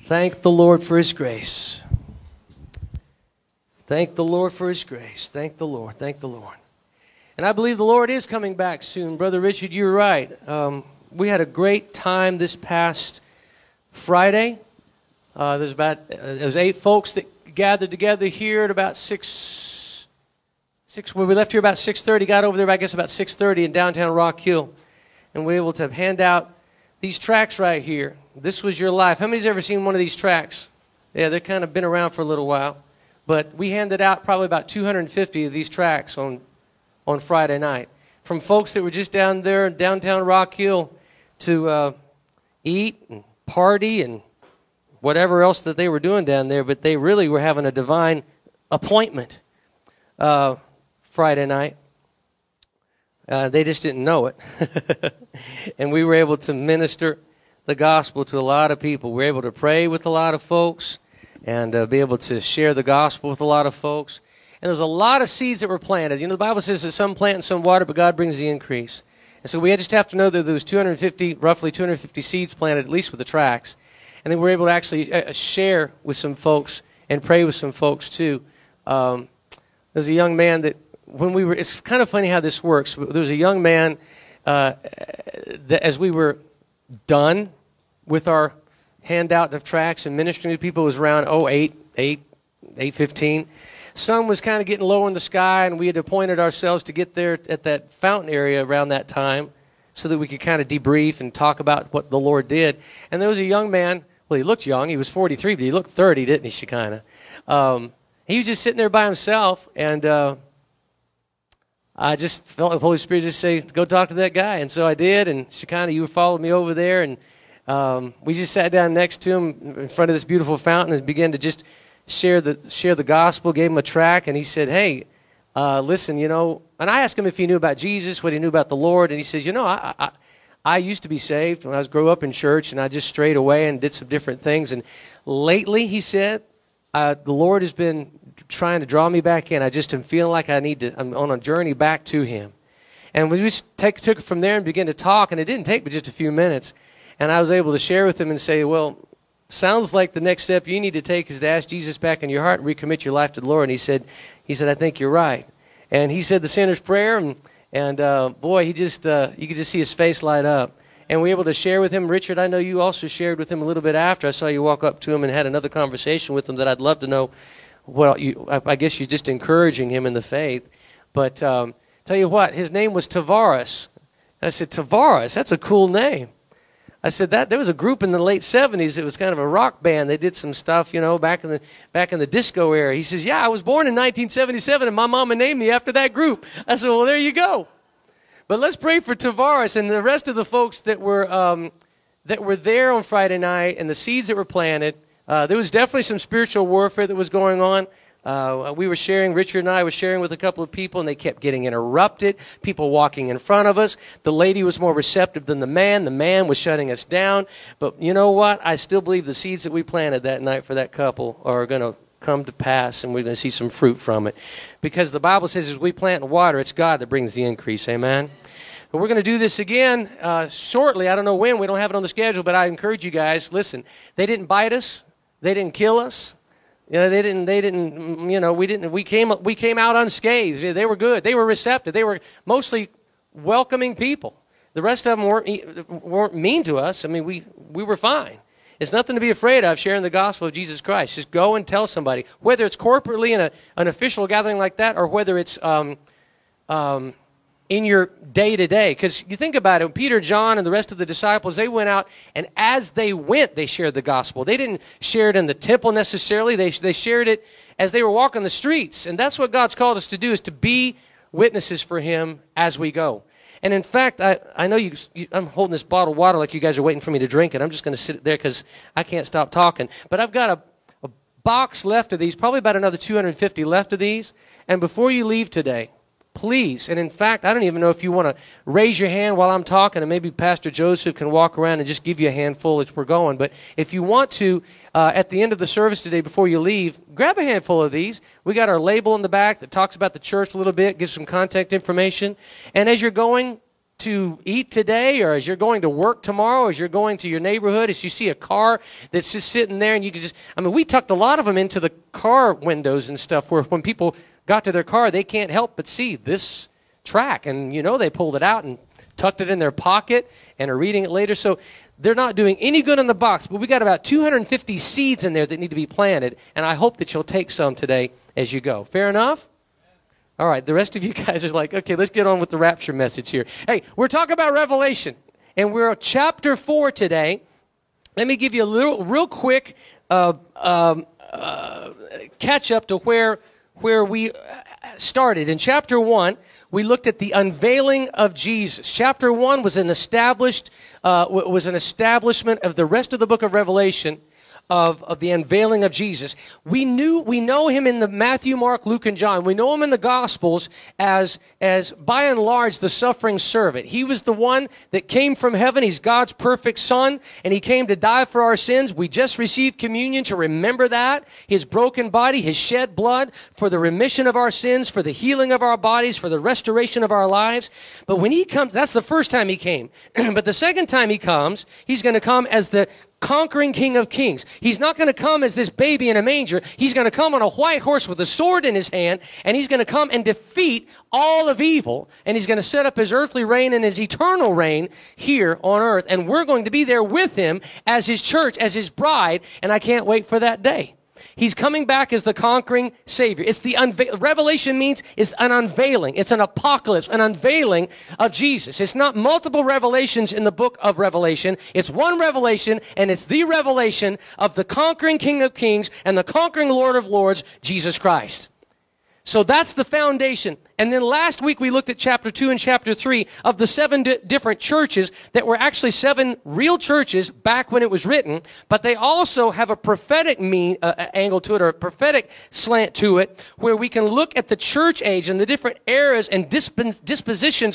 Thank the Lord for His grace. Thank the Lord for His grace. Thank the Lord. Thank the Lord. And I believe the Lord is coming back soon. Brother Richard, you're right. We had a great time this past Friday. There was 8 folks that gathered together here at about 6. Well, we left here about 6:30. Got over there, I guess, about 6:30 in downtown Rock Hill, and we were able to hand out these tracts right here. This was your life. How many's ever seen one of these tracts? Yeah, they've kind of been around for a little while, but we handed out probably about 250 of these tracts on Friday night from folks that were just down there in downtown Rock Hill to eat and party and whatever else that they were doing down there, but they really were having a divine appointment Friday night. They just didn't know it. And we were able to minister the gospel to a lot of people. We were able to pray with a lot of folks and be able to share the gospel with a lot of folks. And there was a lot of seeds that were planted. You know, the Bible says that some plant and some water, but God brings the increase. And so we just have to know that there was roughly 250 seeds planted, at least with the tracts. And then we were able to actually share with some folks and pray with some folks too. There was a young man that it's kind of funny how this works. There was a young man that as we were done with our handout of tracts and ministering to people, it was around 8:15. Sun was kind of getting low in the sky, and we had appointed ourselves to get there at that fountain area around that time so that we could kind of debrief and talk about what the Lord did. And there was a young man. Well, he looked young. He was 43, but he looked 30, didn't he, Shekinah? He was just sitting there by himself, and I just felt the Holy Spirit just say, go talk to that guy. And so I did, and Shekinah, you followed me over there, and we just sat down next to him in front of this beautiful fountain and began to just share the gospel, gave him a tract, and he said, hey, listen, you know, and I asked him if he knew about Jesus, what he knew about the Lord, and he says, you know, I used to be saved when I grew up in church, and I just strayed away and did some different things, and lately, he said, the Lord has been trying to draw me back in. I just am feeling like I'm on a journey back to Him. And we just took it from there and began to talk, and it didn't take but just a few minutes, and I was able to share with him and say, well, sounds like the next step you need to take is to ask Jesus back in your heart and recommit your life to the Lord. And he said, I think you're right. And he said the sinner's prayer, and boy, he just you could just see his face light up. And we were able to share with him. Richard, I know you also shared with him a little bit after. I saw you walk up to him and had another conversation with him that I'd love to know. I guess you're just encouraging him in the faith. But tell you what, his name was Tavares. I said, Tavares, that's a cool name. I said that there was a group in the late 70s. It was kind of a rock band. They did some stuff, you know, back in the disco era. He says, yeah, I was born in 1977, and my mama named me after that group. I said, well, there you go. But let's pray for Tavares and the rest of the folks that were there on Friday night and the seeds that were planted. There was definitely some spiritual warfare that was going on. Richard and I were sharing with a couple of people, and they kept getting interrupted, people walking in front of us. The lady was more receptive than the man. The man was shutting us down. But you know what? I still believe the seeds that we planted that night for that couple are going to come to pass, and we're going to see some fruit from it. Because the Bible says as we plant and water, it's God that brings the increase. Amen? But we're going to do this again shortly. I don't know when. We don't have it on the schedule, but I encourage you guys, listen, they didn't bite us. They didn't kill us. You know, they didn't, you know, we came out unscathed. They were good. They were receptive. They were mostly welcoming people. The rest of them weren't mean to us. I mean, we were fine. It's nothing to be afraid of sharing the gospel of Jesus Christ. Just go and tell somebody, whether it's corporately in an official gathering like that or whether it's in your day-to-day. Because you think about it, Peter, John, and the rest of the disciples, they went out, and as they went, they shared the gospel. They didn't share it in the temple necessarily. They shared it as they were walking the streets. And that's what God's called us to do, is to be witnesses for Him as we go. And in fact, I know I'm holding this bottle of water like you guys are waiting for me to drink it. I'm just going to sit there because I can't stop talking. But I've got a box left of these, probably about another 250 left of these. And before you leave today, please, and in fact, I don't even know if you want to raise your hand while I'm talking, and maybe Pastor Joseph can walk around and just give you a handful as we're going. But if you want to, at the end of the service today, before you leave, grab a handful of these. We got our label in the back that talks about the church a little bit, gives some contact information. And as you're going, to eat today, or as you're going to work tomorrow, as you're going to your neighborhood, as you see a car that's just sitting there and you can just, we tucked a lot of them into the car windows and stuff where when people got to their car, they can't help but see this track. And, they pulled it out and tucked it in their pocket and are reading it later. So they're not doing any good in the box, but we got about 250 seeds in there that need to be planted, and I hope that you'll take some today as you go. Fair enough? All right, the rest of you guys are like, okay, let's get on with the rapture message here. Hey, we're talking about Revelation, and we're at chapter 4 today. Let me give you a real quick catch up to where we started. In chapter 1, we looked at the unveiling of Jesus. Chapter 1 was an establishment of the rest of the book of Revelation, of the unveiling of Jesus. We know him in the Matthew, Mark, Luke, and John. We know him in the Gospels as by and large the suffering servant. He was the one that came from heaven. He's God's perfect Son, and he came to die for our sins. We just received communion to remember that. His broken body, his shed blood for the remission of our sins, for the healing of our bodies, for the restoration of our lives. But when he comes, that's the first time he came. But the second time he comes, he's going to come as the conquering King of Kings. He's not going to come as this baby in a manger. He's going to come on a white horse with a sword in his hand, and he's going to come and defeat all of evil, and he's going to set up his earthly reign and his eternal reign here on earth, and we're going to be there with him as his church, as his bride, and I can't wait for that day. He's coming back as the conquering Savior. It's the Revelation means it's an unveiling. It's an apocalypse, an unveiling of Jesus. It's not multiple revelations in the book of Revelation. It's one revelation, and it's the revelation of the conquering King of Kings and the conquering Lord of Lords, Jesus Christ. So that's the foundation. And then last week we looked at chapter 2 and chapter 3 of the 7 different churches that were actually 7 real churches back when it was written, but they also have a prophetic angle to it, or a prophetic slant to it, where we can look at the church age and the different eras and dispensations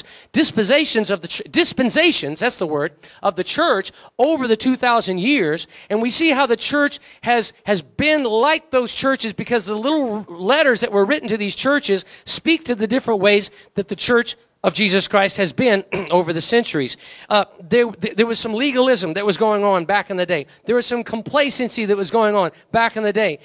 of the dispensations, that's the word, of the church over the 2,000 years, and we see how the church has been like those churches because the little letters that were written to these churches speak to the different ways that the church of Jesus Christ has been over the centuries. There was some legalism that was going on back in the day. There was some complacency that was going on back in the day.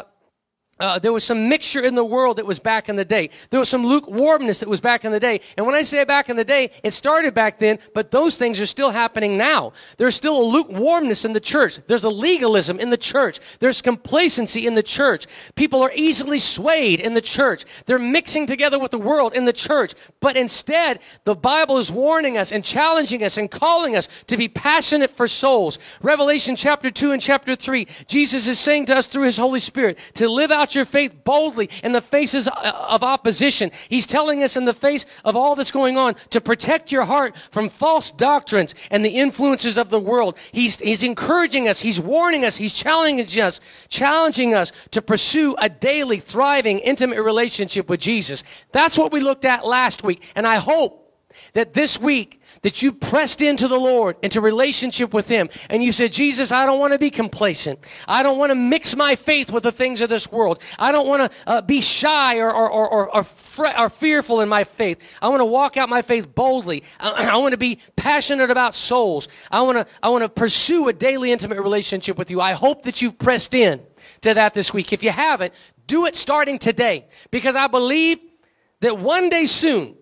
There was some mixture in the world that was back in the day. There was some lukewarmness that was back in the day. And when I say back in the day, it started back then, but those things are still happening now. There's still a lukewarmness in the church. There's a legalism in the church. There's complacency in the church. People are easily swayed in the church. They're mixing together with the world in the church. But instead, the Bible is warning us and challenging us and calling us to be passionate for souls. Revelation chapter 2 and chapter 3, Jesus is saying to us through his Holy Spirit to live out your faith boldly in the faces of opposition. He's telling us in the face of all that's going on to protect your heart from false doctrines and the influences of the world. He's encouraging us. He's warning us. He's challenging us to pursue a daily, thriving, intimate relationship with Jesus. That's what we looked at last week. And I hope that this week that you pressed into the Lord, into relationship with him, and you said, Jesus, I don't want to be complacent. I don't want to mix my faith with the things of this world. I don't want to be shy or fearful in my faith. I want to walk out my faith boldly. I want to be passionate about souls. I want to pursue a daily intimate relationship with you. I hope that you've pressed in to that this week. If you haven't, do it starting today, because I believe that one day soon,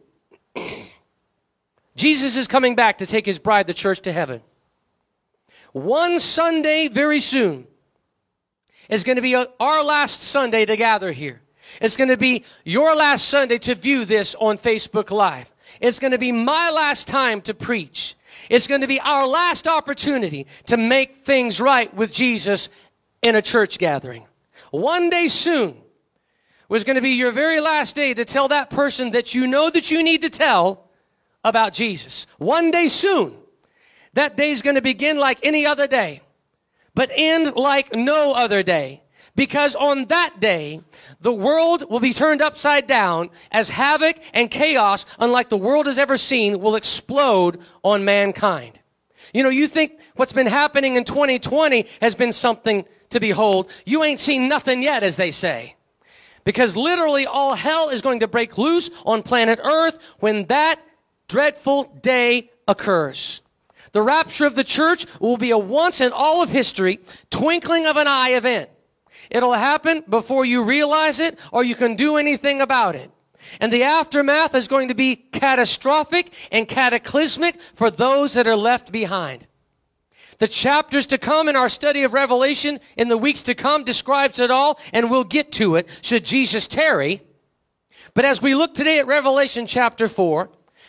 Jesus is coming back to take his bride, the church, to heaven. One Sunday very soon is going to be our last Sunday to gather here. It's going to be your last Sunday to view this on Facebook Live. It's going to be my last time to preach. It's going to be our last opportunity to make things right with Jesus in a church gathering. One day soon was going to be your very last day to tell that person that you know that you need to tell about Jesus. One day soon, that day is going to begin like any other day, but end like no other day. Because on that day, the world will be turned upside down as havoc and chaos, unlike the world has ever seen, will explode on mankind. You know, you think what's been happening in 2020 has been something to behold. You ain't seen nothing yet, as they say. Because literally all hell is going to break loose on planet Earth when that dreadful day occurs. The rapture of the church will be a once in all of history, twinkling of an eye event. It'll happen before you realize it or you can do anything about it. And the aftermath is going to be catastrophic and cataclysmic for those that are left behind. The chapters to come in our study of Revelation in the weeks to come describes it all, and we'll get to it should Jesus tarry. But as we look today at Revelation chapter 4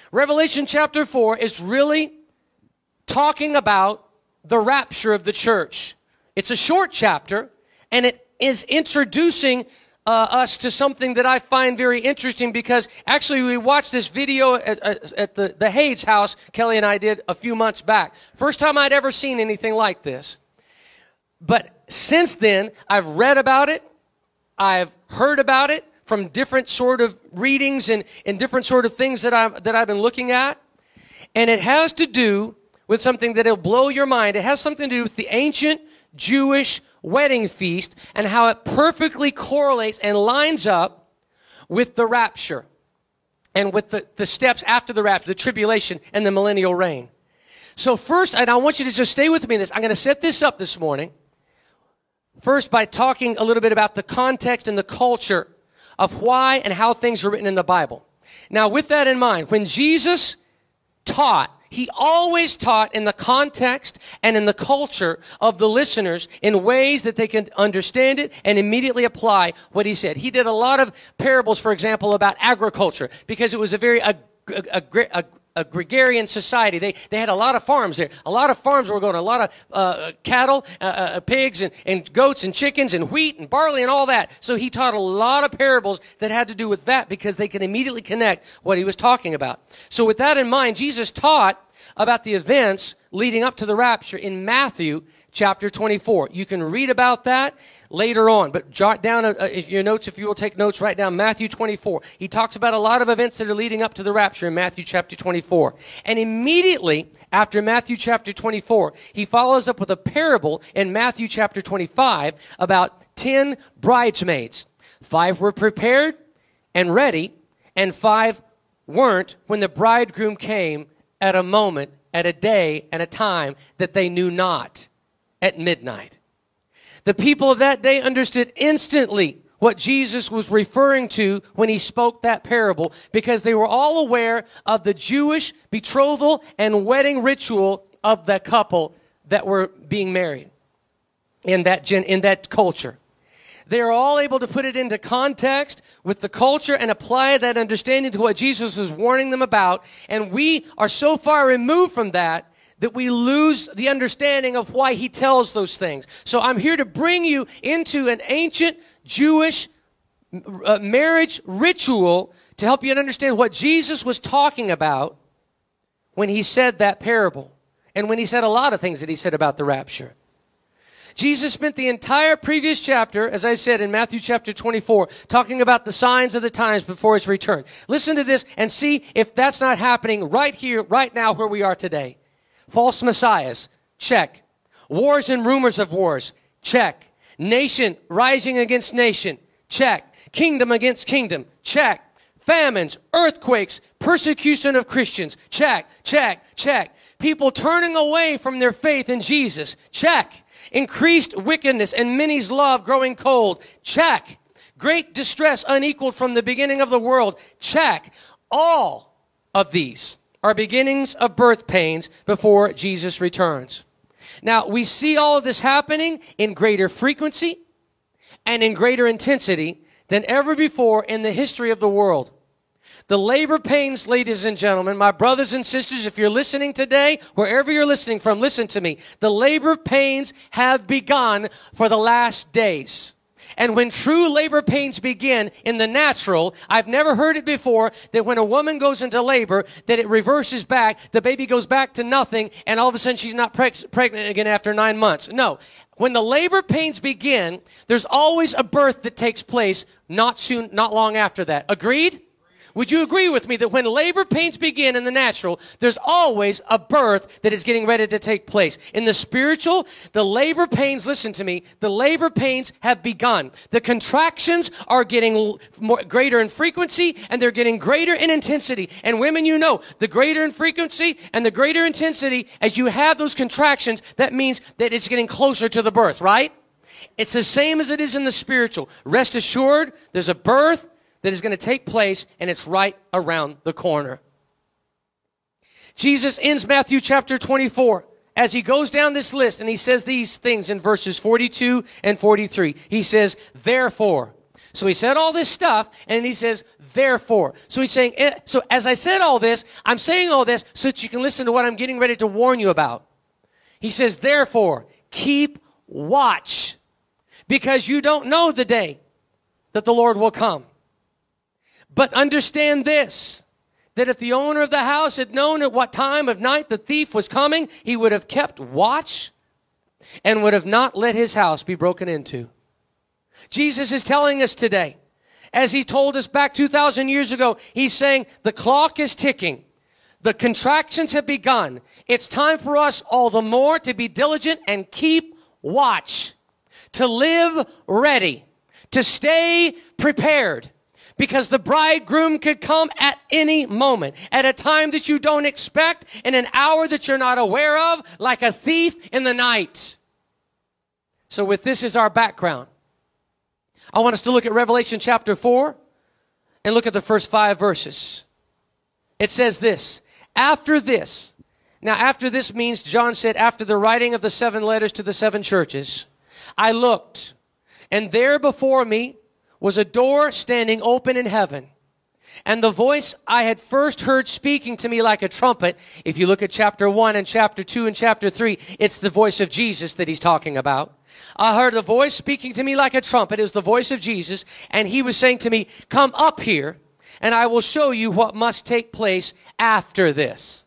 is really talking about the rapture of the church. It's a short chapter, and it is introducing us to something that I find very interesting, because actually we watched this video at the Hayes house, Kelly and I did a few months back. First time I'd ever seen anything like this. But since then, I've read about it, I've heard about it from different sort of readings and different sort of things that I've been looking at. And it has to do with something that'll blow your mind. It has something to do with the ancient Jewish wedding feast and how it perfectly correlates and lines up with the rapture and with the steps after the rapture, the tribulation and the millennial reign. So first, and I want you to just stay with me in this. I'm going to set this up this morning. First, by talking a little bit about the context and the culture of why and how things are written in the Bible. Now, with that in mind, when Jesus taught, he always taught in the context and in the culture of the listeners in ways that they can understand it and immediately apply what he said. He did a lot of parables, for example, about agriculture, because it was a very agrarian society. They had a lot of farms there. A lot of farms were going, a lot of cattle, pigs, and goats, and chickens, and wheat, and barley, and all that. So he taught a lot of parables that had to do with that, because they could immediately connect what he was talking about. So with that in mind, Jesus taught about the events leading up to the rapture in Matthew chapter 24. You can read about that later on, but jot down if you will take notes, write down Matthew 24. He talks about a lot of events that are leading up to the rapture in Matthew chapter 24. And immediately after Matthew chapter 24, he follows up with a parable in Matthew chapter 25 about 10 bridesmaids. 5 were prepared and ready, and 5 weren't when the bridegroom came at a moment, at a day, and a time that they knew not, at midnight. The people of that day understood instantly what Jesus was referring to when he spoke that parable, because they were all aware of the Jewish betrothal and wedding ritual of the couple that were being married in that culture. They are all able to put it into context with the culture and apply that understanding to what Jesus was warning them about. And we are so far removed from that we lose the understanding of why he tells those things. So I'm here to bring you into an ancient Jewish marriage ritual to help you understand what Jesus was talking about when he said that parable, and when he said a lot of things that he said about the rapture. Jesus spent the entire previous chapter, as I said, in Matthew chapter 24, talking about the signs of the times before his return. Listen to this and see if that's not happening right here, right now, where we are today. False messiahs, check. Wars and rumors of wars, check. Nation rising against nation, check. Kingdom against kingdom, check. Famines, earthquakes, persecution of Christians, check, check, check. People turning away from their faith in Jesus, check. Increased wickedness and many's love growing cold, check. Great distress unequaled from the beginning of the world, check. All of these are beginnings of birth pains before Jesus returns. Now, we see all of this happening in greater frequency and in greater intensity than ever before in the history of the world. The labor pains, ladies and gentlemen, my brothers and sisters, if you're listening today, wherever you're listening from, listen to me. The labor pains have begun for the last days. And when true labor pains begin in the natural, I've never heard it before that when a woman goes into labor, that it reverses back, the baby goes back to nothing, and all of a sudden she's not pregnant again after 9 months. No. When the labor pains begin, there's always a birth that takes place not long after that. Agreed? Would you agree with me that when labor pains begin in the natural, there's always a birth that is getting ready to take place? In the spiritual, the labor pains, listen to me, the labor pains have begun. The contractions are getting greater in frequency, and they're getting greater in intensity. And women, you know, the greater in frequency and the greater intensity, as you have those contractions, that means that it's getting closer to the birth, right? It's the same as it is in the spiritual. Rest assured, there's a birth that is going to take place, and it's right around the corner. Jesus ends Matthew chapter 24 as he goes down this list, and he says these things in verses 42 and 43. He says, therefore. So he said all this stuff, and he says, therefore. So he's saying, so as I said all this, I'm saying all this so that you can listen to what I'm getting ready to warn you about. He says, therefore, keep watch, because you don't know the day that the Lord will come. But understand this, that if the owner of the house had known at what time of night the thief was coming, he would have kept watch and would have not let his house be broken into. Jesus is telling us today, as he told us back 2,000 years ago, he's saying the clock is ticking. The contractions have begun. It's time for us all the more to be diligent and keep watch, to live ready, to stay prepared. Because the bridegroom could come at any moment, at a time that you don't expect, in an hour that you're not aware of, like a thief in the night. So with this as our background, I want us to look at Revelation chapter 4 and look at the first 5 verses. It says this, after this. Now after this means, John said, after the writing of the 7 letters to the 7 churches, I looked, and there before me was a door standing open in heaven. And the voice I had first heard speaking to me like a trumpet, if you look at chapter 1 and chapter 2 and chapter 3, it's the voice of Jesus that he's talking about. I heard a voice speaking to me like a trumpet. It was the voice of Jesus, and he was saying to me, come up here, and I will show you what must take place after this.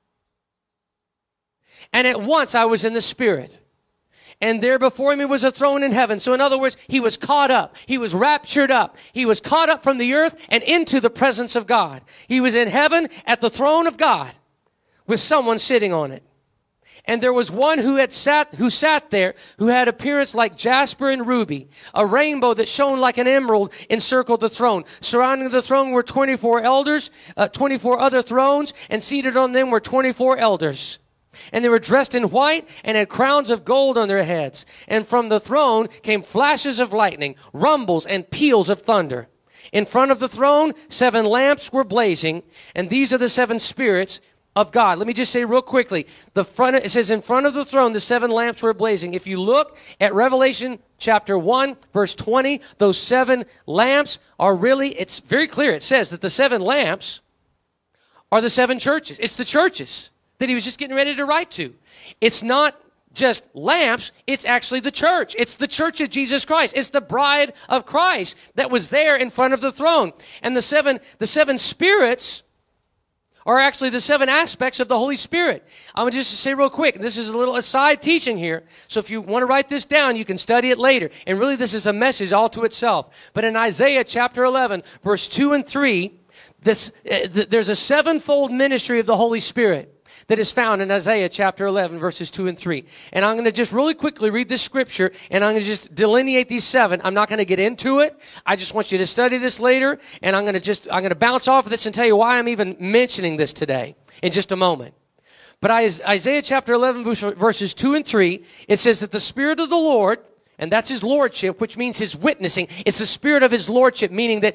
And at once I was in the Spirit. And there before me was a throne in heaven. So in other words, he was caught up. He was raptured up. He was caught up from the earth and into the presence of God. He was in heaven at the throne of God with someone sitting on it. And there was one who sat there, who had appearance like jasper and ruby. A rainbow that shone like an emerald encircled the throne. Surrounding the throne were 24 elders, 24 other thrones, and seated on them were 24 elders. And they were dressed in white and had crowns of gold on their heads. And from the throne came flashes of lightning, rumbles, and peals of thunder. In front of the throne, 7 lamps were blazing, and these are the 7 spirits of God. Let me just say real quickly, it says in front of the throne, the 7 lamps were blazing. If you look at Revelation chapter 1, verse 20, those 7 lamps are really, it's very clear. It says that the 7 lamps are the 7 churches. It's the churches that he was just getting ready to write to. It's not just lamps, it's actually the church. It's the church of Jesus Christ. It's the bride of Christ that was there in front of the throne. And the seven spirits are actually the 7 aspects of the Holy Spirit. I'm going to just say real quick, this is a little aside teaching here, so if you want to write this down, you can study it later. And really this is a message all to itself. But in Isaiah chapter 11, verse 2 and 3, there's a 7-fold ministry of the Holy Spirit that is found in Isaiah chapter 11, verses 2 and 3. And I'm going to just really quickly read this scripture, and I'm going to just delineate these 7. I'm not going to get into it. I just want you to study this later, and I'm going to bounce off of this and tell you why I'm even mentioning this today in just a moment. But Isaiah chapter 11, verses 2 and 3, it says that the Spirit of the Lord, and that's his lordship, which means his witnessing. It's the spirit of his lordship, meaning that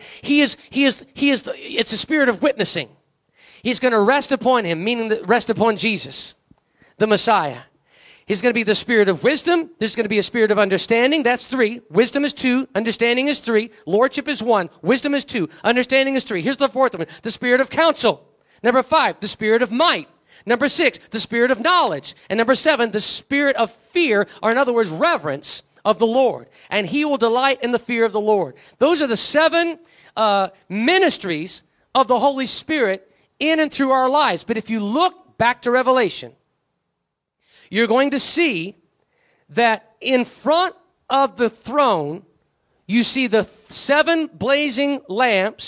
it's a spirit of witnessing. He's going to rest upon him, meaning that rest upon Jesus, the Messiah. He's going to be the spirit of wisdom. There's going to be a spirit of understanding. That's 3. Wisdom is 2. Understanding is 3. Lordship is 1. Wisdom is 2. Understanding is 3. Here's the 4th one. The spirit of counsel. Number 5, the spirit of might. Number 6, the spirit of knowledge. And number 7, the spirit of fear, or in other words, reverence of the Lord. And he will delight in the fear of the Lord. Those are the 7 ministries of the Holy Spirit in and through our lives. But if you look back to Revelation, you're going to see that in front of the throne, you see the 7 blazing lamps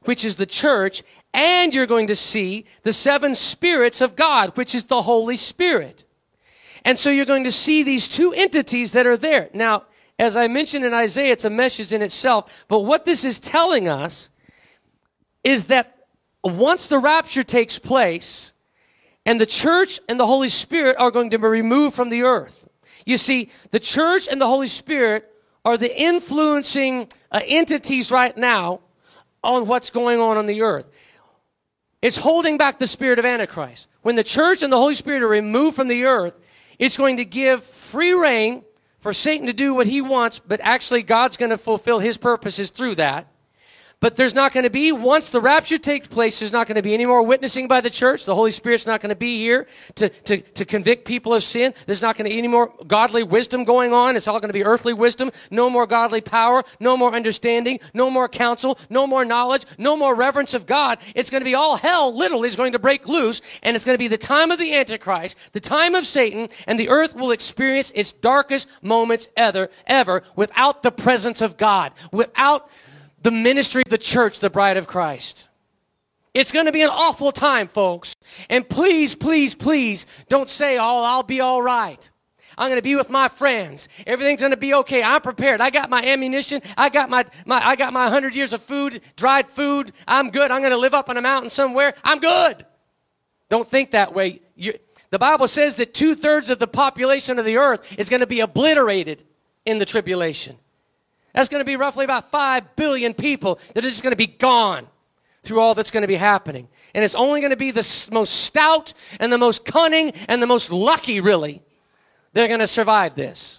which is the church, and you're going to see the seven spirits of God, which is the Holy Spirit. And so you're going to see these two entities that are there. Now, as I mentioned in Isaiah, it's a message in itself. But what this is telling us is that once the rapture takes place, and the church and the Holy Spirit are going to be removed from the earth. You see, the church and the Holy Spirit are the influencing entities right now on what's going on the earth. It's holding back the spirit of Antichrist. When the church and the Holy Spirit are removed from the earth, it's going to give free rein for Satan to do what he wants, but actually God's going to fulfill his purposes through that. But there's not going to be, once the rapture takes place, there's not going to be any more witnessing by the church. The Holy Spirit's not going to be here to convict people of sin. There's not going to be any more godly wisdom going on. It's all going to be earthly wisdom. No more godly power. No more understanding. No more counsel. No more knowledge. No more reverence of God. It's going to be all hell literally is going to break loose. And it's going to be the time of the Antichrist, the time of Satan, and the earth will experience its darkest moments ever without the presence of God, without the ministry of the church, the bride of Christ. It's going to be an awful time, folks. And please, please, please don't say, oh, I'll be all right. I'm going to be with my friends. Everything's going to be okay. I'm prepared. I got my ammunition. I got my 100 years of food, dried food. I'm good. I'm going to live up on a mountain somewhere. I'm good. Don't think that way. The Bible says that 2/3 of the population of the earth is going to be obliterated in the tribulation. That's going to be roughly about 5 billion people that are just going to be gone through all that's going to be happening. And it's only going to be the most stout and the most cunning and the most lucky, really, they're going to survive this.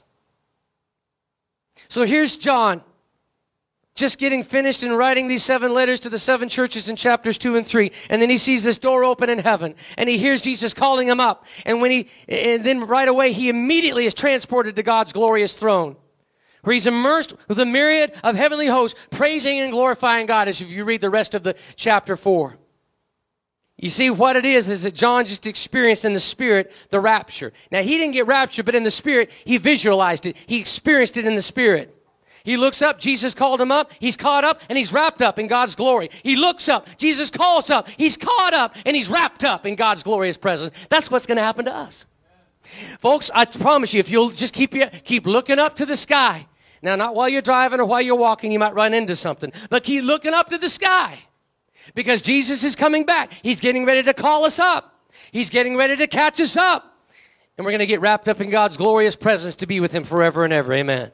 So here's John, just getting finished and writing these 7 letters to the 7 churches in chapters 2 and 3. And then he sees this door open in heaven. And he hears Jesus calling him up. And then right away, he immediately is transported to God's glorious throne, where he's immersed with a myriad of heavenly hosts, praising and glorifying God, as if you read the rest of the chapter 4. You see, what it is that John just experienced in the Spirit, the rapture. Now, he didn't get raptured, but in the Spirit, he visualized it. He experienced it in the Spirit. He looks up, Jesus called him up, he's caught up, and he's wrapped up in God's glory. He looks up, Jesus calls up, he's caught up, and he's wrapped up in God's glorious presence. That's what's going to happen to us. Folks, I promise you, if you'll just keep looking up to the sky. Now, not while you're driving or while you're walking, you might run into something. But keep looking up to the sky, because Jesus is coming back. He's getting ready to call us up. He's getting ready to catch us up. And we're going to get wrapped up in God's glorious presence to be with him forever and ever. Amen.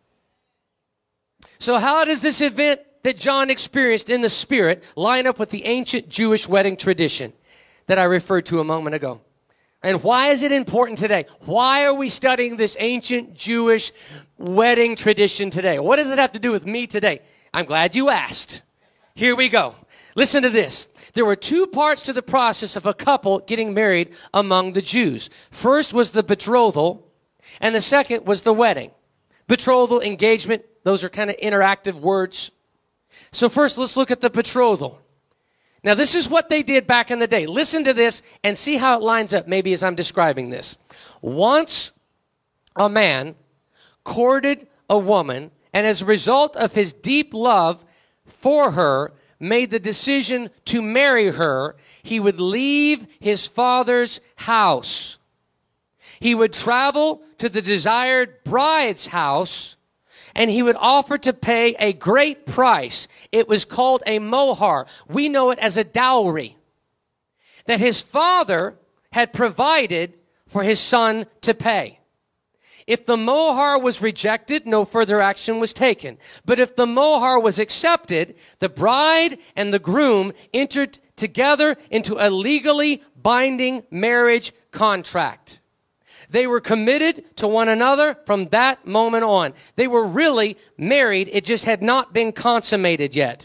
So how does this event that John experienced in the Spirit line up with the ancient Jewish wedding tradition that I referred to a moment ago? And why is it important today? Why are we studying this ancient Jewish wedding tradition today? What does it have to do with me today? I'm glad you asked. Here we go. Listen to this. There were 2 parts to the process of a couple getting married among the Jews. First was the betrothal, and the second was the wedding. Betrothal, engagement, those are kind of interactive words. So first, let's look at the betrothal. Now, this is what they did back in the day. Listen to this and see how it lines up, maybe as I'm describing this. Once a man courted a woman, and as a result of his deep love for her, made the decision to marry her, he would leave his father's house. He would travel to the desired bride's house, and he would offer to pay a great price. It was called a mohar. We know it as a dowry that his father had provided for his son to pay. If the mohar was rejected, no further action was taken. But if the mohar was accepted, the bride and the groom entered together into a legally binding marriage contract. They were committed to one another from that moment on. They were really married. It just had not been consummated yet.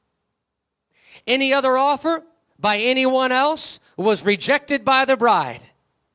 Any other offer by anyone else was rejected by the bride.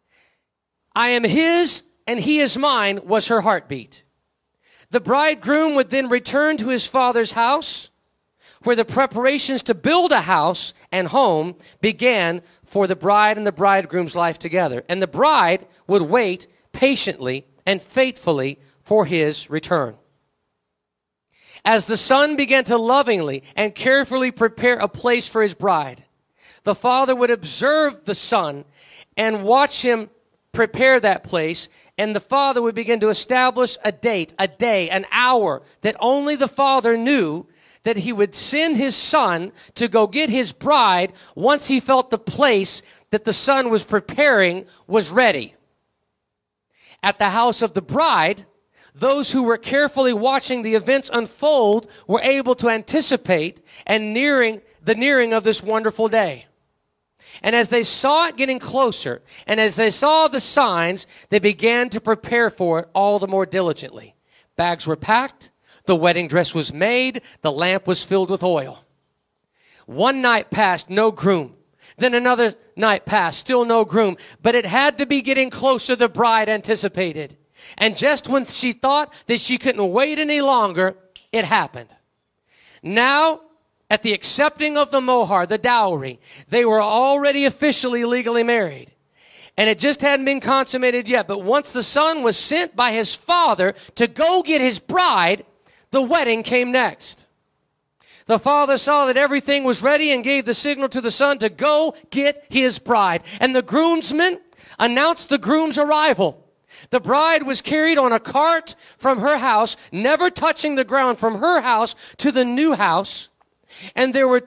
I am his and he is mine was her heartbeat. The bridegroom would then return to his father's house, where the preparations to build a house and home began for the bride and the bridegroom's life together. And the bride would wait patiently and faithfully for his return. As the son began to lovingly and carefully prepare a place for his bride, the father would observe the son and watch him prepare that place, and the father would begin to establish a date, a day, an hour that only the father knew, that he would send his son to go get his bride once he felt the place that the son was preparing was ready. At the house of the bride, those who were carefully watching the events unfold were able to anticipate and the nearing of this wonderful day. And as they saw it getting closer, and as they saw the signs, they began to prepare for it all the more diligently. Bags were packed, the wedding dress was made, the lamp was filled with oil. One night passed, no groom. Then another night passed, still no groom. But it had to be getting closer, the bride anticipated. And just when she thought that she couldn't wait any longer, it happened. Now, at the accepting of the mohar, the dowry, they were already officially legally married. And it just hadn't been consummated yet. But once the son was sent by his father to go get his bride, the wedding came next. The father saw that everything was ready and gave the signal to the son to go get his bride. And the groomsmen announced the groom's arrival. The bride was carried on a cart from her house, never touching the ground, from her house to the new house. And the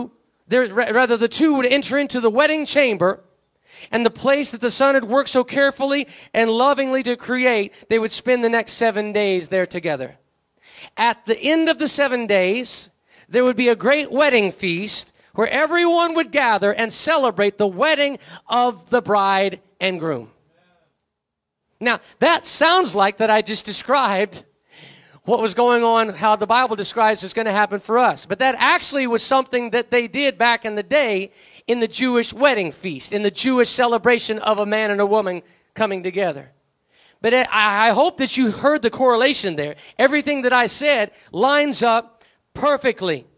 two would enter into the wedding chamber, and the place that the son had worked so carefully and lovingly to create, they would spend the next 7 days there together. At the end of the 7 days, there would be a great wedding feast where everyone would gather and celebrate the wedding of the bride and groom. Now, that sounds like that I just described what was going on, how the Bible describes is going to happen for us. But that actually was something that they did back in the day in the Jewish wedding feast, in the Jewish celebration of a man and a woman coming together. But I hope that you heard the correlation there. Everything that I said lines up perfectly.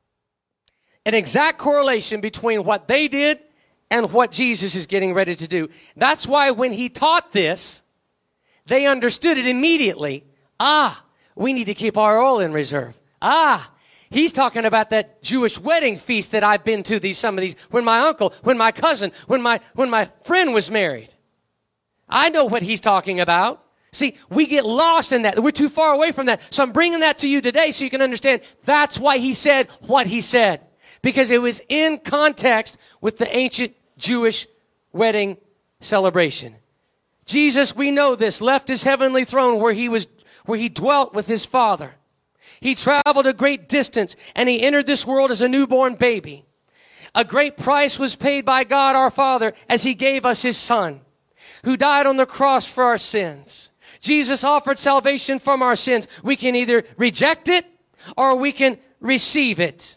An exact correlation between what they did and what Jesus is getting ready to do. That's why when he taught this, they understood it immediately. We need to keep our oil in reserve. He's talking about that Jewish wedding feast that I've been to, some of these, when my uncle, when my cousin, when my friend was married. I know what he's talking about. See, we get lost in that. We're too far away from that. So I'm bringing that to you today so you can understand that's why he said what he said. Because it was in context with the ancient Jewish wedding celebration. Jesus, we know this, left his heavenly throne where he dwelt with his Father. He traveled a great distance and he entered this world as a newborn baby. A great price was paid by God our Father as he gave us his Son, who died on the cross for our sins. Jesus offered salvation from our sins. We can either reject it or we can receive it.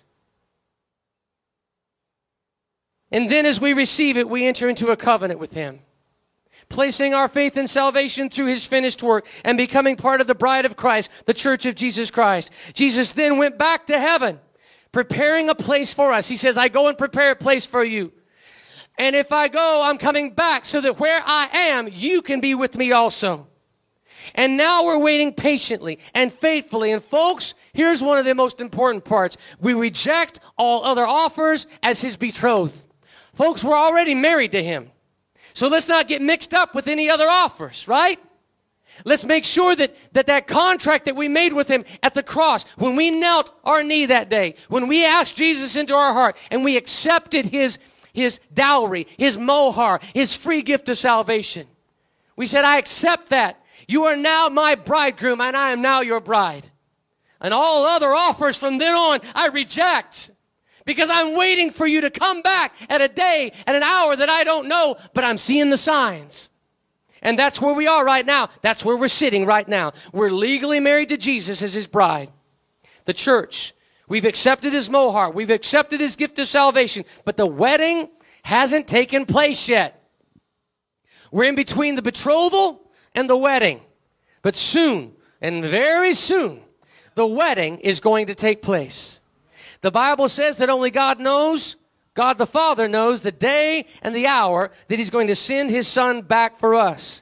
And then as we receive it, we enter into a covenant with him, placing our faith in salvation through his finished work and becoming part of the bride of Christ, the church of Jesus Christ. Jesus then went back to heaven, preparing a place for us. He says, I go and prepare a place for you. And if I go, I'm coming back so that where I am, you can be with me also. And now we're waiting patiently and faithfully. And folks, here's one of the most important parts. We reject all other offers as his betrothed. Folks, we're already married to him. So let's not get mixed up with any other offers, right? Let's make sure that contract that we made with him at the cross, when we knelt our knee that day, when we asked Jesus into our heart and we accepted his dowry, his mohar, his free gift of salvation. We said, I accept that. You are now my bridegroom and I am now your bride. And all other offers from then on, I reject. Because I'm waiting for you to come back at a day, at an hour that I don't know, but I'm seeing the signs. And that's where we are right now. That's where we're sitting right now. We're legally married to Jesus as his bride. The church. We've accepted his mohar. We've accepted his gift of salvation. But the wedding hasn't taken place yet. We're in between the betrothal and the wedding. But soon, and very soon, the wedding is going to take place. The Bible says that only God knows, God the Father knows the day and the hour that he's going to send his Son back for us.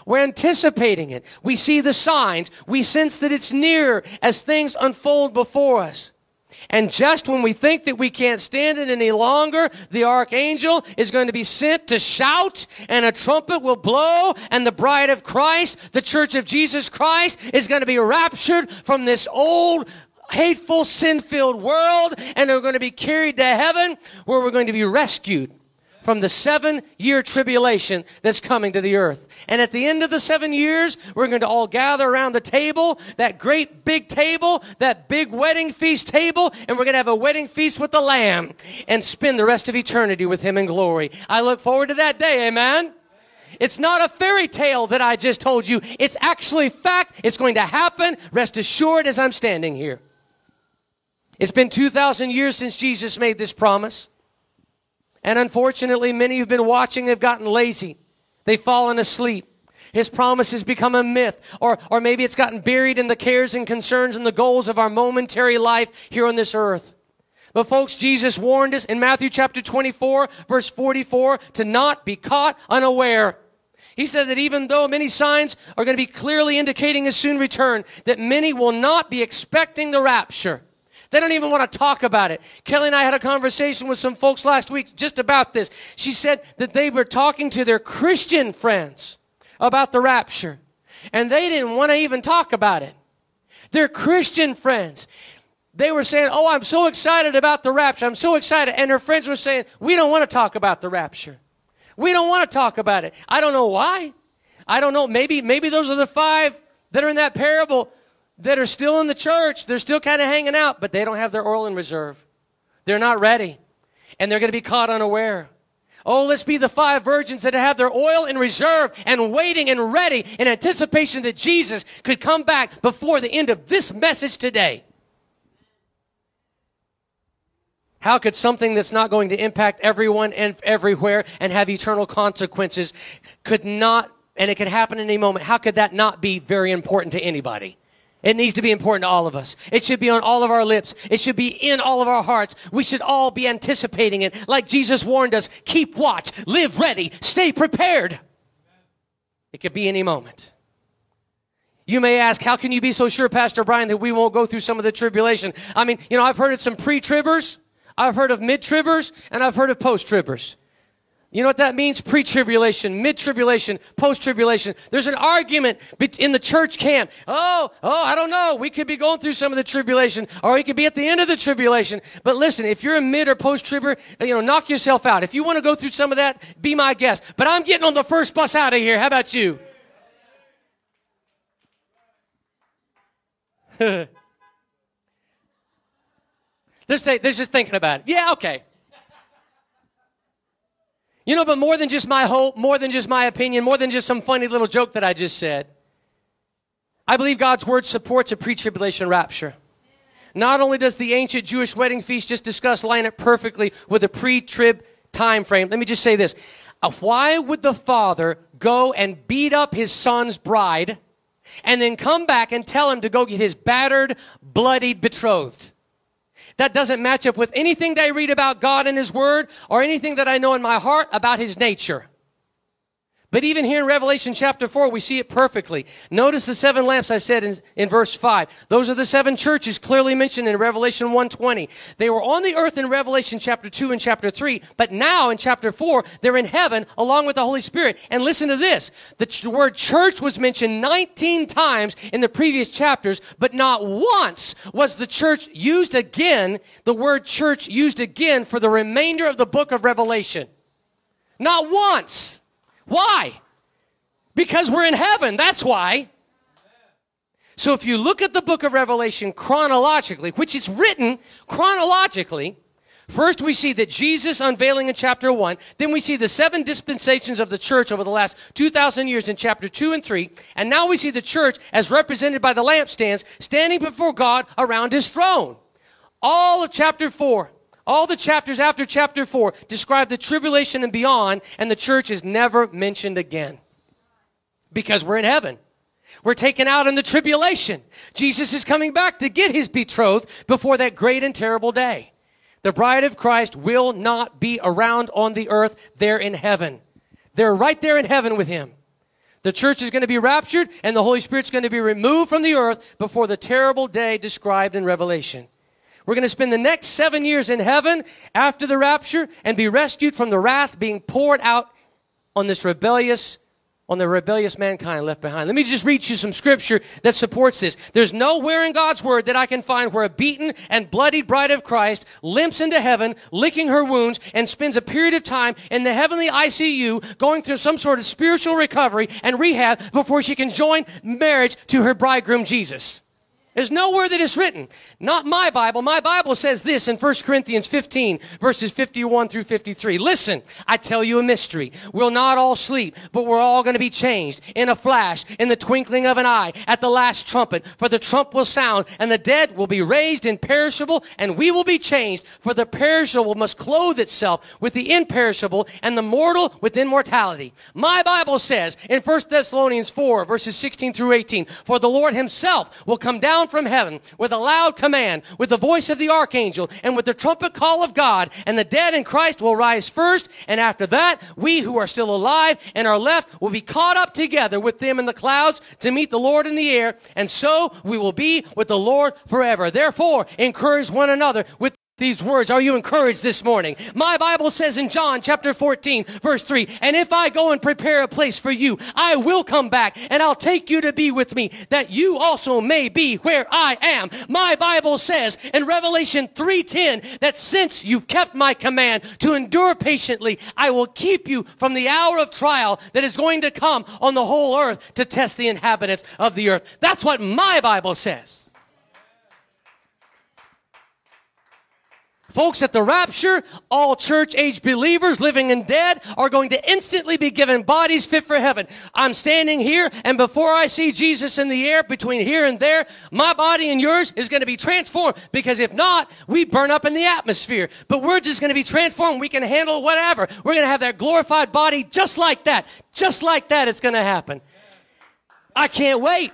We're anticipating it. We see the signs. We sense that it's near as things unfold before us. And just when we think that we can't stand it any longer, the archangel is going to be sent to shout, and a trumpet will blow, and the bride of Christ, the church of Jesus Christ, is going to be raptured from this old, hateful, sin-filled world, and they're going to be carried to heaven, where we're going to be rescued from the 7-year tribulation that's coming to the earth. And at the end of the 7 years, we're going to all gather around the table, that great big table, that big wedding feast table, and we're going to have a wedding feast with the Lamb and spend the rest of eternity with Him in glory. I look forward to that day, amen? It's not a fairy tale that I just told you. It's actually fact. It's going to happen. Rest assured as I'm standing here. It's been 2,000 years since Jesus made this promise. And unfortunately, many who've been watching have gotten lazy. They've fallen asleep. His promise has become a myth. Or maybe it's gotten buried in the cares and concerns and the goals of our momentary life here on this earth. But folks, Jesus warned us in Matthew chapter 24, verse 44, to not be caught unaware. He said that even though many signs are going to be clearly indicating His soon return, that many will not be expecting the rapture. They don't even want to talk about it. Kelly and I had a conversation with some folks last week just about this. She said that they were talking to their Christian friends about the rapture, and they didn't want to even talk about it. Their Christian friends. They were saying, oh, I'm so excited about the rapture. I'm so excited. And her friends were saying, we don't want to talk about the rapture. We don't want to talk about it. I don't know why. I don't know. Maybe those are the 5 that are in that parable that are still in the church. They're still kind of hanging out, but they don't have their oil in reserve. They're not ready, and they're going to be caught unaware. Oh, let's be the 5 virgins that have their oil in reserve and waiting and ready in anticipation that Jesus could come back before the end of this message today. How could something that's not going to impact everyone and everywhere and have eternal consequences and it could happen in any moment, how could that not be very important to anybody? It needs to be important to all of us. It should be on all of our lips. It should be in all of our hearts. We should all be anticipating it. Like Jesus warned us, keep watch, live ready, stay prepared. It could be any moment. You may ask, how can you be so sure, Pastor Brian, that we won't go through some of the tribulation? I mean, I've heard of some pre-tribbers, I've heard of mid-tribbers, and I've heard of post-tribbers. You know what that means? Pre-tribulation, mid-tribulation, post-tribulation. There's an argument in the church camp. Oh, I don't know. We could be going through some of the tribulation, or we could be at the end of the tribulation. But listen, if you're a mid or post-tribber, knock yourself out. If you want to go through some of that, be my guest. But I'm getting on the first bus out of here. How about you? They're just thinking about it. Yeah, okay. But more than just my hope, more than just my opinion, more than just some funny little joke that I just said, I believe God's word supports a pre-tribulation rapture. Not only does the ancient Jewish wedding feast just discussed line up perfectly with a pre-trib time frame, let me just say this. Why would the father go and beat up his son's bride and then come back and tell him to go get his battered, bloodied betrothed? That doesn't match up with anything that I read about God and His Word or anything that I know in my heart about His nature. But even here in Revelation chapter 4, we see it perfectly. Notice the 7 lamps I said in verse 5. Those are the 7 churches clearly mentioned in Revelation 1:20. They were on the earth in Revelation chapter 2 and chapter 3, but now in chapter 4, they're in heaven along with the Holy Spirit. And listen to this. The word church was mentioned 19 times in the previous chapters, but not once was the word church used again for the remainder of the book of Revelation. Not once. Why? Because we're in heaven. That's why. So if you look at the book of Revelation chronologically, which is written chronologically, first we see that Jesus unveiling in chapter 1. Then we see the 7 dispensations of the church over the last 2,000 years in chapter 2 and 3. And now we see the church as represented by the lampstands standing before God around His throne. All of chapter 4. All the chapters after chapter 4 describe the tribulation and beyond, and the church is never mentioned again. Because we're in heaven. We're taken out in the tribulation. Jesus is coming back to get His betrothed before that great and terrible day. The bride of Christ will not be around on the earth. They're in heaven. They're right there in heaven with Him. The church is going to be raptured, and the Holy Spirit's going to be removed from the earth before the terrible day described in Revelation. We're going to spend the next 7 years in heaven after the rapture and be rescued from the wrath being poured out on the rebellious mankind left behind. Let me just read you some scripture that supports this. There's nowhere in God's word that I can find where a beaten and bloodied bride of Christ limps into heaven, licking her wounds, and spends a period of time in the heavenly ICU going through some sort of spiritual recovery and rehab before she can join marriage to her bridegroom Jesus. There's nowhere that it's written. Not my Bible. My Bible says this in 1 Corinthians 15, verses 51 through 53. Listen, I tell you a mystery. We'll not all sleep, but we're all going to be changed in a flash, in the twinkling of an eye, at the last trumpet. For the trump will sound, and the dead will be raised imperishable, and we will be changed. For the perishable must clothe itself with the imperishable, and the mortal with immortality. My Bible says in 1 Thessalonians 4, verses 16 through 18, for the Lord himself will come down from heaven with a loud command, with the voice of the archangel, and with the trumpet call of God, and the dead in Christ will rise first, and after that, we who are still alive and are left will be caught up together with them in the clouds to meet the Lord in the air, and so we will be with the Lord forever. Therefore, encourage one another with these words. Are you encouraged this morning? My Bible says in John chapter 14, verse 3, and if I go and prepare a place for you, I will come back and I'll take you to be with me, that you also may be where I am. My Bible says in Revelation 3:10 that since you've kept my command to endure patiently, I will keep you from the hour of trial that is going to come on the whole earth to test the inhabitants of the earth. That's what my Bible says. Folks, at the rapture, all church-age believers, living and dead, are going to instantly be given bodies fit for heaven. I'm standing here, and before I see Jesus in the air, between here and there, my body and yours is going to be transformed, because if not, we burn up in the atmosphere. But we're just going to be transformed. We can handle whatever. We're going to have that glorified body just like that. Just like that, it's going to happen. I can't wait.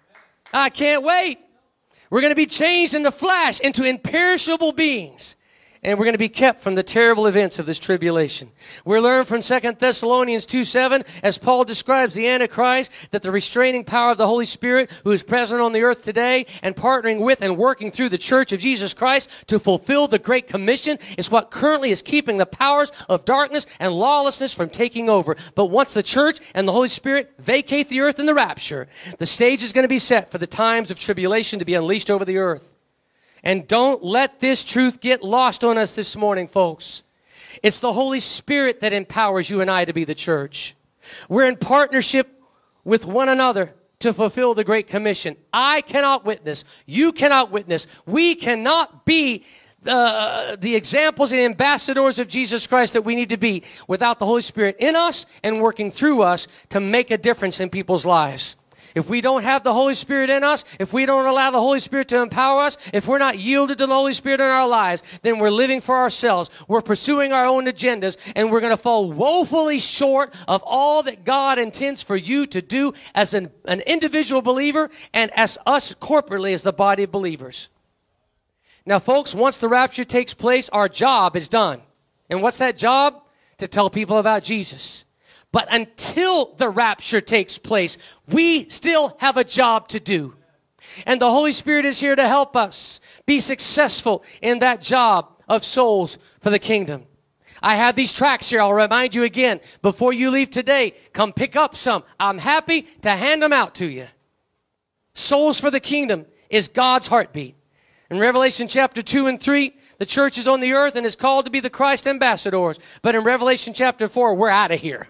I can't wait. We're going to be changed in the flash into imperishable beings. And we're going to be kept from the terrible events of this tribulation. We learn from 2 Thessalonians 2:7, as Paul describes the Antichrist, that the restraining power of the Holy Spirit, who is present on the earth today and partnering with and working through the church of Jesus Christ to fulfill the Great Commission, is what currently is keeping the powers of darkness and lawlessness from taking over. But once the church and the Holy Spirit vacate the earth in the rapture, the stage is going to be set for the times of tribulation to be unleashed over the earth. And don't let this truth get lost on us this morning, folks. It's the Holy Spirit that empowers you and I to be the church. We're in partnership with one another to fulfill the Great Commission. I cannot witness. You cannot witness. We cannot be the examples and ambassadors of Jesus Christ that we need to be without the Holy Spirit in us and working through us to make a difference in people's lives. If we don't have the Holy Spirit in us, if we don't allow the Holy Spirit to empower us, if we're not yielded to the Holy Spirit in our lives, then we're living for ourselves. We're pursuing our own agendas, and we're going to fall woefully short of all that God intends for you to do as an individual believer and as us corporately as the body of believers. Now, folks, once the rapture takes place, our job is done. And what's that job? To tell people about Jesus. But until the rapture takes place, we still have a job to do. And the Holy Spirit is here to help us be successful in that job of souls for the kingdom. I have these tracts here. I'll remind you again, before you leave today, come pick up some. I'm happy to hand them out to you. Souls for the kingdom is God's heartbeat. In Revelation chapter 2 and 3, the church is on the earth and is called to be the Christ ambassadors. But in Revelation chapter 4, we're out of here.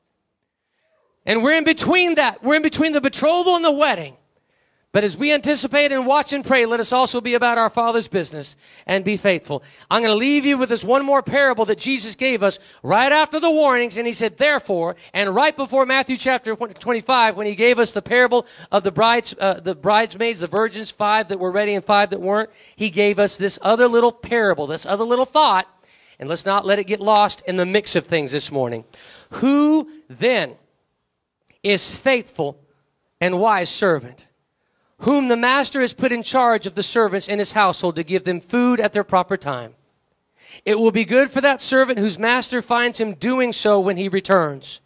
And we're in between that. We're in between the betrothal and the wedding. But as we anticipate and watch and pray, let us also be about our Father's business and be faithful. I'm going to leave you with this one more parable that Jesus gave us right after the warnings. And he said, therefore, and right before Matthew chapter 25, when he gave us the parable of the bridesmaids, the virgins, 5 that were ready and 5 that weren't, he gave us this other little parable, this other little thought. And let's not let it get lost in the mix of things this morning. Who then is faithful and wise servant, whom the master has put in charge of the servants in his household to give them food at their proper time. It will be good for that servant whose master finds him doing so when he returns.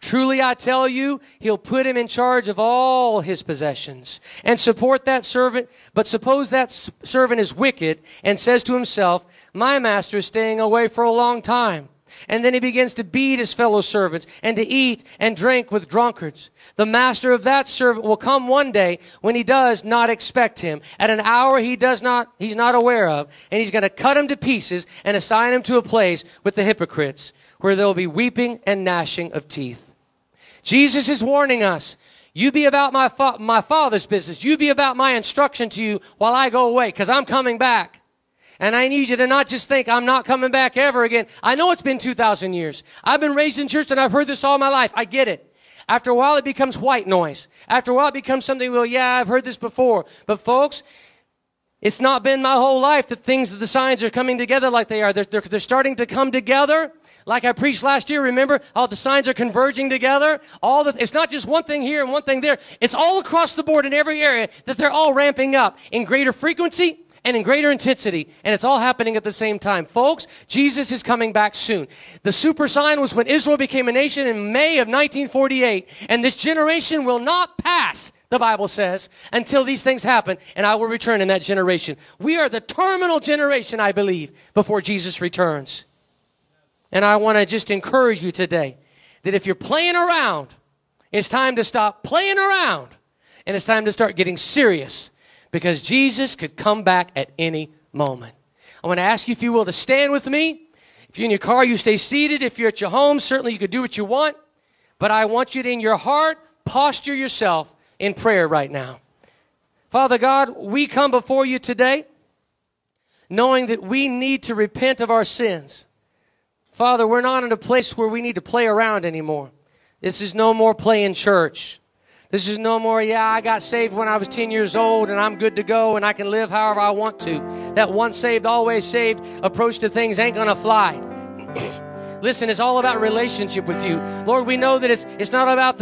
Truly I tell you, he'll put him in charge of all his possessions and support that servant. But suppose that servant is wicked and says to himself, my master is staying away for a long time. And then he begins to beat his fellow servants and to eat and drink with drunkards. The master of that servant will come one day when he does not expect him, at an hour he's not aware of, and he's going to cut him to pieces and assign him to a place with the hypocrites, where there will be weeping and gnashing of teeth. Jesus is warning us, you be about my Father's business. You be about my instruction to you while I go away, because I'm coming back. And I need you to not just think, I'm not coming back ever again. I know it's been 2,000 years. I've been raised in church and I've heard this all my life. I get it. After a while, it becomes white noise. After a while, it becomes something, well, yeah, I've heard this before. But folks, it's not been my whole life that the signs are coming together like they are. They're starting to come together. Like I preached last year, remember how the signs are converging together? It's not just one thing here and one thing there. It's all across the board in every area that they're all ramping up in greater frequency and in greater intensity, and it's all happening at the same time. Folks, Jesus is coming back soon. The super sign was when Israel became a nation in May of 1948, and this generation will not pass, the Bible says, until these things happen, and I will return in that generation. We are the terminal generation, I believe, before Jesus returns. And I want to just encourage you today that if you're playing around, it's time to stop playing around, and it's time to start getting serious, because Jesus could come back at any moment. I want to ask you, if you will, to stand with me. If you're in your car, you stay seated. If you're at your home, certainly you could do what you want. But I want you to, in your heart, posture yourself in prayer right now. Father God, we come before you today knowing that we need to repent of our sins. Father, we're not in a place where we need to play around anymore. This is no more playing church. This is no more, I got saved when I was 10 years old and I'm good to go and I can live however I want to. That once saved, always saved approach to things ain't going to fly. Listen, it's all about relationship with you. Lord, we know that it's not about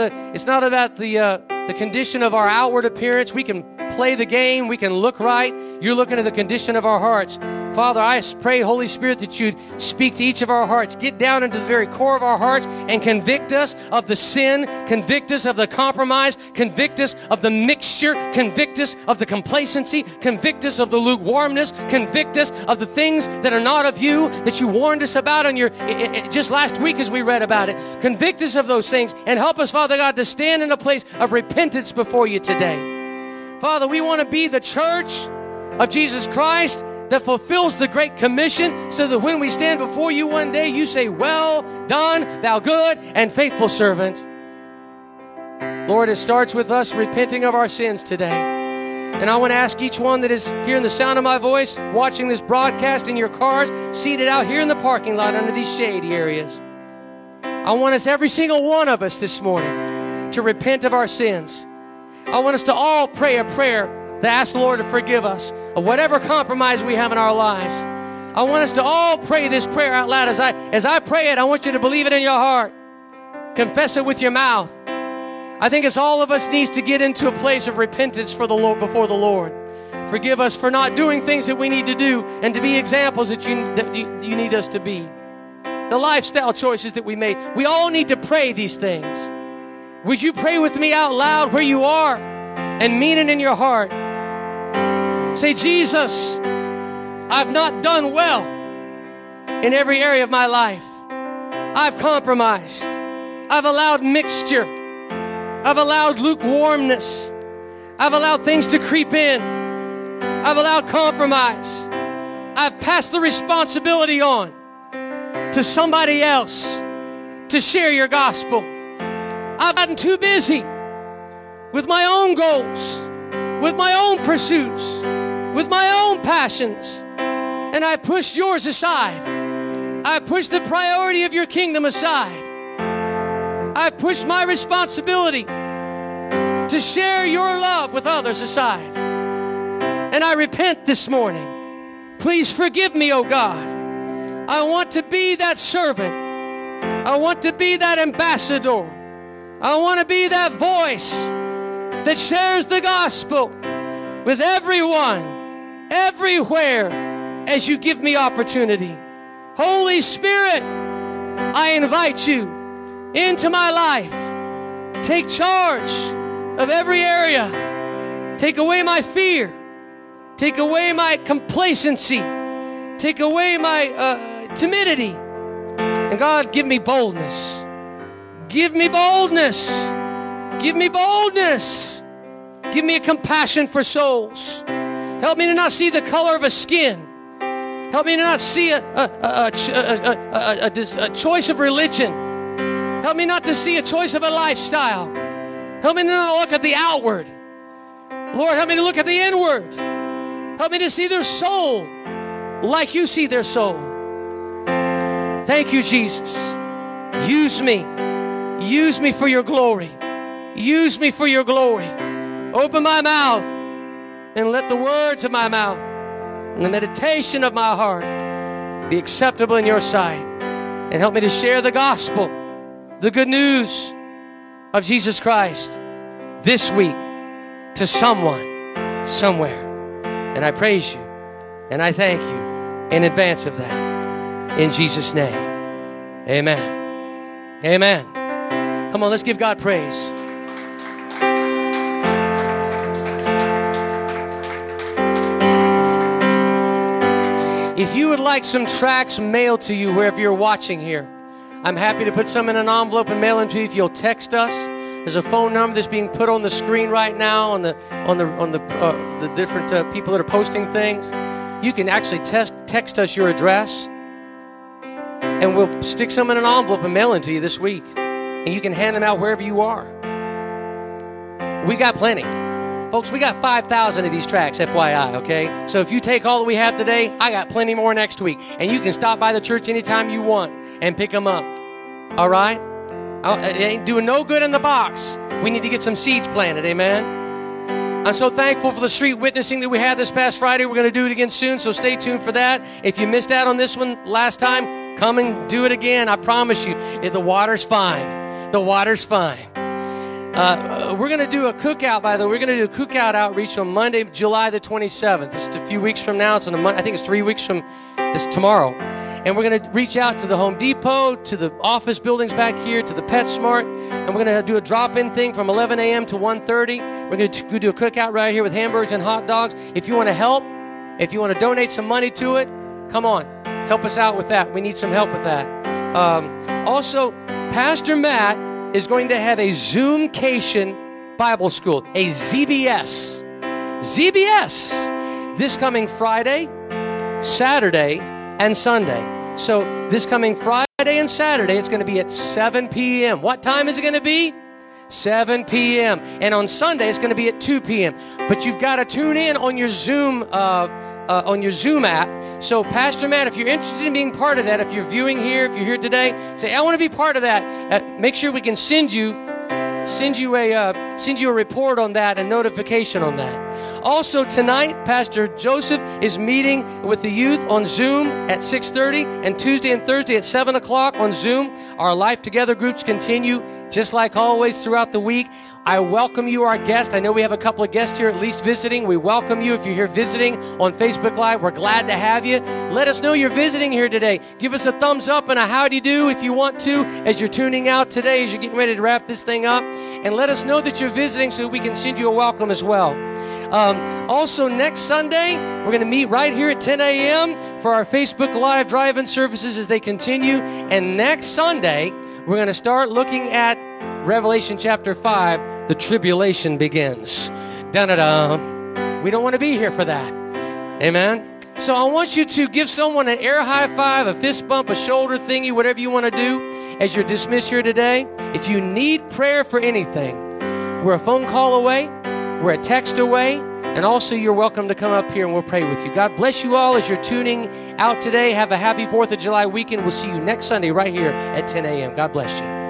the condition of our outward appearance. We can play the game. We can look right. You're looking at the condition of our hearts. Father, I pray, Holy Spirit, that you'd speak to each of our hearts. Get down into the very core of our hearts and convict us of the sin, convict us of the compromise, convict us of the mixture, convict us of the complacency, convict us of the lukewarmness, convict us of the things that are not of you, that you warned us about in just last week as we read about it. Convict us of those things and help us, Father God, to stand in a place of repentance before you today. Father, we want to be the church of Jesus Christ that fulfills the Great Commission, so that when we stand before you one day, you say, well done, thou good and faithful servant. Lord, it starts with us repenting of our sins today. And I want to ask each one that is hearing the sound of my voice, watching this broadcast in your cars, seated out here in the parking lot under these shady areas. I want us, every single one of us this morning, to repent of our sins. I want us to all pray a prayer to ask the Lord to forgive us of whatever compromise we have in our lives. I want us to all pray this prayer out loud. As I pray it, I want you to believe it in your heart. Confess it with your mouth. I think it's all of us needs to get into a place of repentance for the Lord, before the Lord. Forgive us for not doing things that we need to do and to be examples that you need us to be. The lifestyle choices that we made. We all need to pray these things. Would you pray with me out loud where you are and mean it in your heart? Say, Jesus, I've not done well in every area of my life. I've compromised. I've allowed mixture. I've allowed lukewarmness. I've allowed things to creep in. I've allowed compromise. I've passed the responsibility on to somebody else to share your gospel. I've gotten too busy with my own goals, with my own pursuits, with my own passions, and I pushed yours aside. I pushed the priority of your kingdom aside. I pushed my responsibility to share your love with others aside. And I repent this morning. Please forgive me, oh God. I want to be that servant. I want to be that ambassador. I want to be that voice that shares the gospel with everyone, everywhere, as you give me opportunity. Holy Spirit, I invite you. into my life. Take charge of every area. Take away my fear. Take away my complacency. Take away my timidity. And God, give me boldness. Give me boldness. Give me boldness. Give me a compassion for souls. Help me to not see the color of a skin. Help me to not see a choice of religion. Help me not to see a choice of a lifestyle. Help me to not look at the outward. Lord, help me to look at the inward. Help me to see their soul like you see their soul. Thank you, Jesus. Use me. Use me for your glory. Use me for your glory. Open my mouth and let the words of my mouth and the meditation of my heart be acceptable in your sight. And help me to share the gospel, the good news of Jesus Christ this week to someone, somewhere. And I praise you and I thank you in advance of that. In Jesus' name, amen. Amen. Come on, let's give God praise. If you would like some tracts mailed to you wherever you're watching here, I'm happy to put some in an envelope and mail them to you if you'll text us. There's a phone number that's being put on the screen right now on the different people that are posting things. You can actually text us your address, and we'll stick some in an envelope and mail them to you this week. And you can hand them out wherever you are. We got plenty. Folks, we got 5,000 of these tracts, FYI, okay? So if you take all that we have today, I got plenty more next week. And you can stop by the church anytime you want and pick them up. All right? It ain't doing no good in the box. We need to get some seeds planted, amen? I'm so thankful for the street witnessing that we had this past Friday. We're going to do it again soon, so stay tuned for that. If you missed out on this one last time, come and do it again. I promise you, the water's fine. The water's fine. We're going to do a cookout, by the way. We're going to do a cookout outreach on Monday, July the 27th. It's a few weeks from now. It's on I think it's 3 weeks from this tomorrow. And we're going to reach out to the Home Depot, to the office buildings back here, to the PetSmart. And we're going to do a drop-in thing from 11 a.m. to 1:30. We're going to do a cookout right here with hamburgers and hot dogs. If you want to help, if you want to donate some money to it, come on. Help us out with that. We need some help with that. Also, Pastor Matt is going to have a Zoomcation Bible School, a ZBS. ZBS. This coming Friday, Saturday, and Sunday. So this coming Friday and Saturday, it's going to be at 7 p.m. What time is it going to be? 7 p.m. And on Sunday, it's going to be at 2 p.m. But you've got to tune in on your Zoom app. So Pastor Matt, if you're interested in being part of that, if you're viewing here, if you're here today, say, I want to be part of that. Make sure we can send you a report on that, a notification on that. Also tonight, Pastor Joseph is meeting with the youth on Zoom at 6:30, and Tuesday and Thursday at 7 o'clock on Zoom. Our Life Together groups continue just like always throughout the week. I welcome you, our guest. I know we have a couple of guests here at least visiting. We welcome you if you're here visiting on Facebook Live. We're glad to have you. Let us know you're visiting here today. Give us a thumbs up and a howdy do if you want to as you're tuning out today, as you're getting ready to wrap this thing up. And let us know that you're visiting so we can send you a welcome as well. Also, next Sunday, we're going to meet right here at 10 a.m. for our Facebook Live drive-in services as they continue. And next Sunday, we're going to start looking at Revelation chapter 5. The tribulation begins. Dun-dun-dun. We don't want to be here for that. Amen. So I want you to give someone an air high five, a fist bump, a shoulder thingy, whatever you want to do as you're dismissed here today. If you need prayer for anything, we're a phone call away. We're a text away. And also, you're welcome to come up here and we'll pray with you. God bless you all as you're tuning out today. Have a happy 4th of July weekend. We'll see you next Sunday right here at 10 a.m. God bless you.